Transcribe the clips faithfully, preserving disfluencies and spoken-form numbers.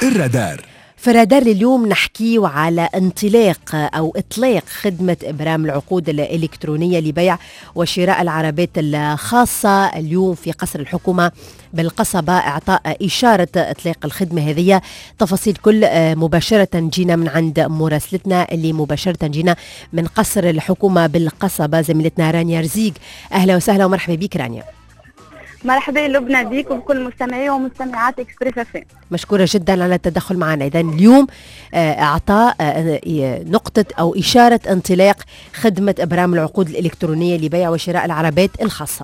الرادار. في الرادار اليوم نحكي على انطلاق أو إطلاق خدمة إبرام العقود الإلكترونية لبيع وشراء العربات الخاصة اليوم في قصر الحكومة بالقصبة. إعطاء إشارة إطلاق الخدمة هذه تفاصيل كل مباشرة جينا من عند مراسلتنا اللي مباشرة جينا من قصر الحكومة بالقصبة زميلتنا رانيا رزيق. أهلا وسهلا ومرحبا بك رانيا. مرحبا لبنى بيك وبكل مستمعي ومستمعات اكسبريس اف ام. مشكورة جدا على التدخل معنا. إذا اليوم أعطى نقطة أو إشارة انطلاق خدمة إبرام العقود الإلكترونية لبيع وشراء العربات الخاصة.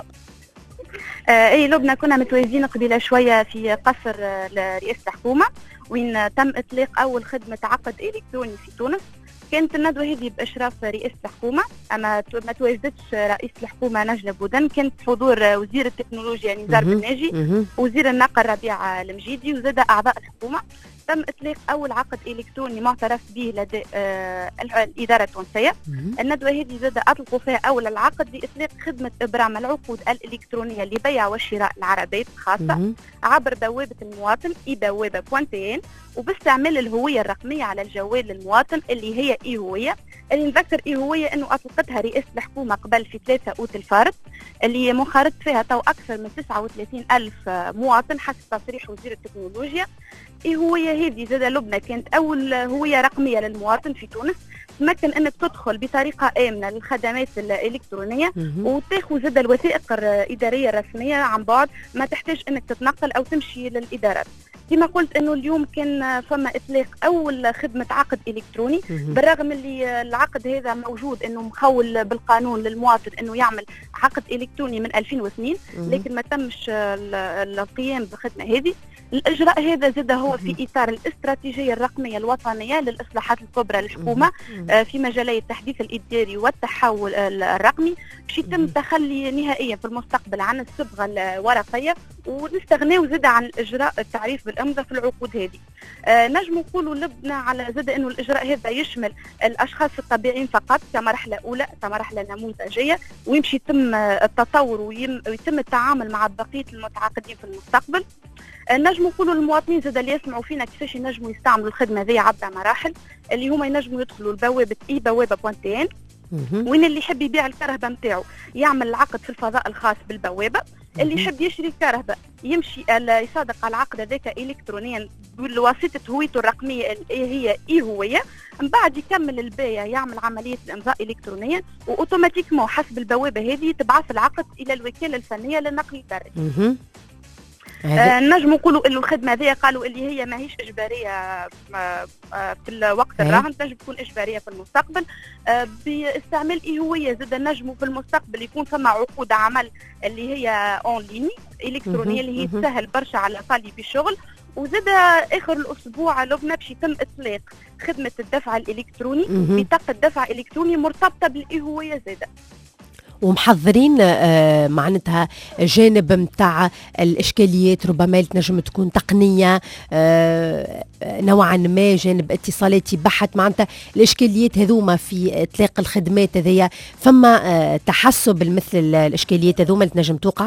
آه اي لبنى كنا متواجدين قبيله شويه في قصر رئاسة الحكومة وين تم إطلاق أول خدمة عقد إلكتروني في تونس. كانت الندوة هذه بإشراف رئاسة الحكومة، أما ما تواجدتش رئيس الحكومة نجلة بودن، كانت حضور وزير التكنولوجيا نزار بناجي، وزير النقل ربيع المجيدي، وزاد أعضاء الحكومة. تم إطلاق أول عقد إلكتروني معترف به لدى آه الإدارة التونسية. الندوة هذه زاد أطلقوا فيها أول العقد لإطلاق خدمة إبرام العقود الإلكترونية لبيع وشراء العربات الخاصة عبر بوابة المواطن إي بوابة بوانتين، وباستعمال الهوية الرقمية على الجوال للمواطن اللي هي إي هوية. اللي نذكر إي هوية أنه أطلقتها رئاسة الحكومة قبل في ثلاثة أوت الفارط، اللي منخرط فيها تو أكثر من تسعة وثلاثين ألف مواطن حسب تصريح وزير التكنولوجيا. إي هوية هذه زاد لبنى كانت أول هوية رقمية للمواطن في تونس، تمكن أنك تدخل بطريقة آمنة للخدمات الإلكترونية وتاخذ زاد الوثائق الإدارية الرسمية عن بعد، ما تحتاج أنك تتنقل أو تمشي للإدارات. كما قلت انه اليوم كان فما اطلاق اول خدمه عقد الكتروني، بالرغم اللي العقد هذا موجود انه مخول بالقانون للمواطن انه يعمل عقد الكتروني من ألفين واثنين، لكن ما تمش القيام بالخدمه هذه. الاجراء هذا زاد هو في اطار الاستراتيجيه الرقميه الوطنيه للاصلاحات الكبرى للحكومه في مجالي التحديث الاداري والتحول الرقمي، باش يتم التخلي نهائيا في المستقبل عن الصبغه الورقيه ونستغناو زاد عن الاجراء التعريف بالامضه في العقود هذه. آه نجم نقولوا لبنا على زاد انه الاجراء هذا يشمل الاشخاص الطبيعيين فقط كمرحله اولى كمرحله نموذجيه، ويمشي يتم التطور ويتم التعامل مع بقيه المتعاقدين في المستقبل. آه نجم نقولوا للمواطنين زاد اللي يسمعوا فينا كيفاش ينجموا يستعملوا الخدمه ذي عبر مراحل، اللي هما ينجموا يدخلوا لبوابه اي بوابه بوانتين، وين اللي يحب يبيع الكرهبه نتاعو يعمل العقد في الفضاء الخاص بالبوابه، اللي يحب يشري الكرهبه يمشي يصادق على العقد هذاك الكترونيا بواسطه هويته الرقميه اللي هي اي هويه، من بعد يكمل البيع يعمل عمليه الامضاء الكترونيا، واوتوماتيكمون حسب البوابه هذه تبعث العقد الى الوكاله الفنيه للنقل البري. آه نجم نقولوا انه الخدمه هذه قالوا اللي هي ماهيش اجباريه آه آه في الوقت الراهن، تنجم تكون اجباريه في المستقبل آه باستعمال اي هويه. زاد نجموا في المستقبل يكون ثم عقود عمل اللي هي اون ليني الكترونيه اللي هي تسهل برشا على طالب الشغل. وزاد اخر الاسبوع لبنى باش يتم اطلاق خدمه الدفع الالكتروني بطاقه دفع الكتروني مرتبطه بالاي هويه زاده، ومحضرين آه معناتها جانب متاع الإشكاليات ربما تنجم تكون تقنية آه نوعا ما، جانب اتصالاتي بحث معناتها الإشكاليات هذوما في إطلاق الخدمات هذيا. فما آه تحسب مثل الإشكاليات هذوما اللي تنجم توقع؟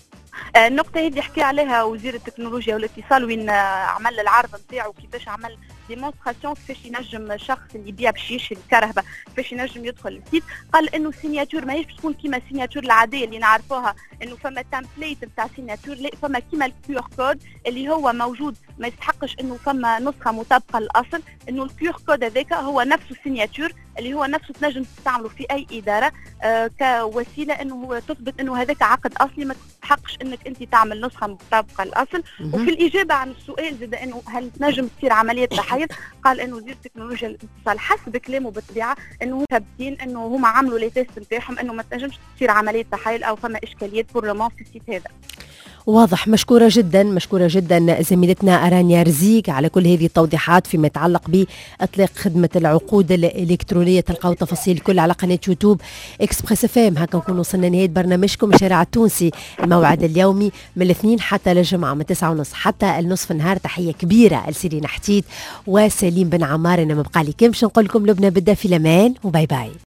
النقطة هذه يحكي عليها وزير التكنولوجيا والاتصال، وين عمل العرض نتاعو كيفاش عمل ديمونستراسيون كيفاش ينجم الشخص اللي يبيع باش يشري الكرهبة كيفاش ينجم يدخل السيت. قال انه السيناتور ماهيش تكون كيما السيناتور العادية اللي نعرفوها انه فما تمبليت نتاع سيناتور، لا فما كيما الكيو ار كود اللي هو موجود، ما يستحقش انه فما نسخة مطابقة للاصل، انه الكيو ار كود هذاك هو نفسه السيناتور اللي هو نفسه تنجم تستعمله في اي ادارة آه كوسيلة انه تثبت انه هذاك عقد اصلي، ما تستحقش انك انت تعمل نسخة مطابقة للاصل. وفي الاجابة عن السؤال زاد انه هل تنجم تصير عملية تحيز، قال انه وزير التكنولوجيا والاتصال حسب كلامه بالطبيعه انه هم ثابتين انه هم عملوا لي تيست نتاعهم انه ما تنجمش تصير عمليه تحايل او فما اشكاليات بور في السيت هذا. واضح. مشكورة جدا مشكورة جدا زميلتنا رانيا رزيق على كل هذه التوضيحات فيما يتعلق بإطلاق خدمة العقود الإلكترونية. تلقاو تفاصيل كل على قناة يوتيوب إكسبريس اف ام. هكا نكون وصلنا نهاية برنامجكم الشارع التونسي، الموعد اليومي من الاثنين حتى للجمعة من تسعة ونص حتى النصف النهار. تحية كبيرة لسيرين حتيت وسليم بن عمار. أنا مبقى لي كم باش نقول لكم لبنى بدأ في الأمان وباي باي.